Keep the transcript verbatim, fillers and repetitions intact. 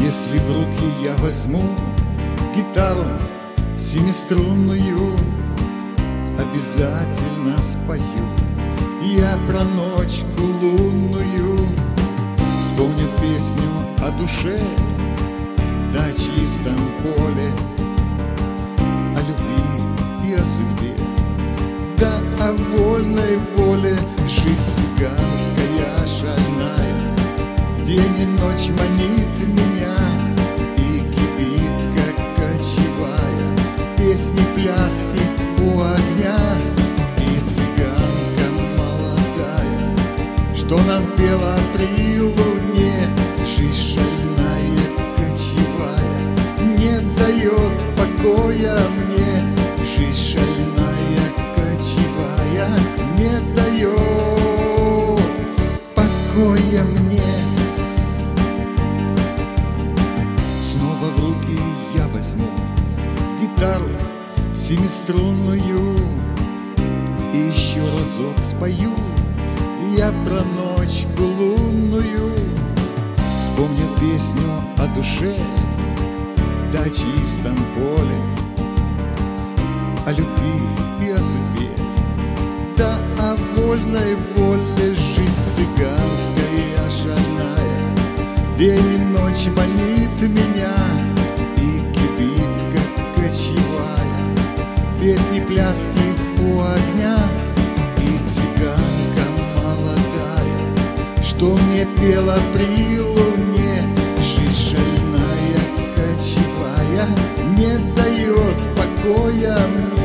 Если в руки я возьму гитару семиструнную, обязательно спою я про ночку лунную. Вспомню песню о душе, да о чистом поле, о любви и о судьбе, да о вольной воле. Жизнь цыганская шальная день и ночь манит меня и кипит, как кочевая, песни, пляски у огня. И цыганка молодая, что нам пела при луне, жизнь шальная, кочевая, не дает покоя мне. Жизнь шальная, кочевая, не дает покоя мне. Снова в руки я возьму гитару семиструнную и еще разок спою я про ночку лунную. Вспомню песню о душе, да о чистом поле, о любви и о судьбе, да о вольной воле. Жизнь цыганская шальная день и ночь манит меня и кипит, как кочевая, песни, пляски у огня. И цыганка молодая, что мне пела при луне, жизнь шальная, кочевая, не дает покоя мне.